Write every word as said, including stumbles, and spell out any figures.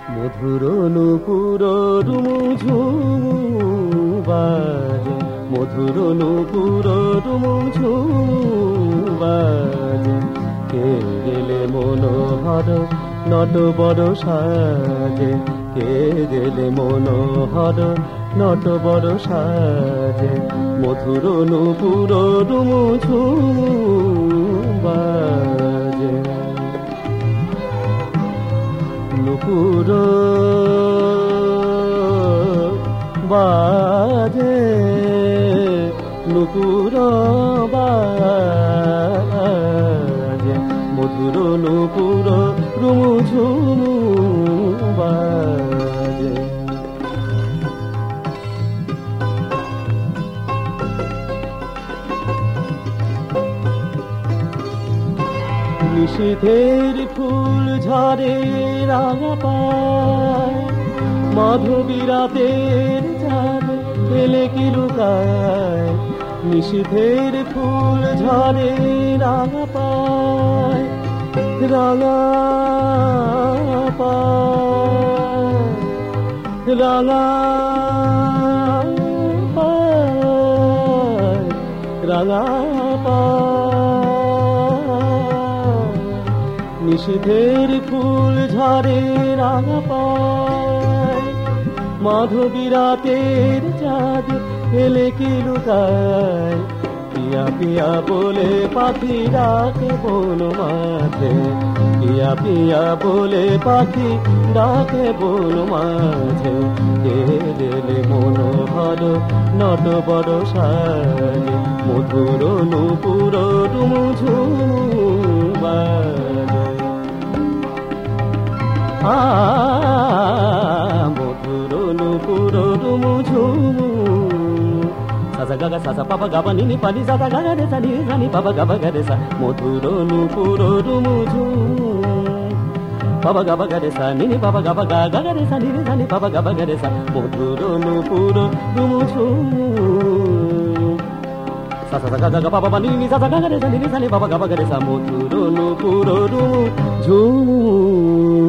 মধুর নূপুর রুমু ঝুমু বাজে, মধুর নূপুর রুমু ঝুমু বাজে। কে গেলে মনোহর নট বড় সাজে, কে গেলে মনোহর নট বড় সাজে। মধুর নূপুর রুমু ঝুমু বাজে। নূপুর বাজে, নূপুর বাজে, মধুর নূপুর রুমু ঝুমু বাজে। নিশীথের ফুল ঝরে রাঙা পায়, মাধবী রাতের চাঁদ এলে কি লুকায়। নিশীথের ফুল ঝরে রাঙা পায়, রাঙা পায়, রাঙা পায়, রাঙা পায়। নিশীথের ফুল ঝরে রাঙা পায়, মাধবী রাতের চাঁদ এলে কি লুকায়। পিয়া পিয়া বলে পাখি ডাকে বন মাঝে, পিয়া পিয়া বলে পাখি ডাকে বন মাঝে। কে গেলে মনোহর নট বড় সাজে, মধুর নূপুর রুমু ঝুমু বাজে। আ মধুর নূপুর রুমু ঝুমু। সাসা গাগা সাসা পাপা গাবা নিনি পানি সাদা গাগা রে সানি সানি পাপা গাবা গারে সা। মধুর নূপুর রুমু ঝুমু। পাপা গাবা গারে সা নিনি পাপা গাবা গা গাগা রে সানি রে সানি পাপা গাবা গারে সা। মধুর নূপুর রুমু ঝুমু। সাসা গাগা গাগা পাপা নিনি সাসা গাগা রে সানি রে সানি পাপা গাবা গারে সা। মধুর নূপুর রুমু ঝুমু।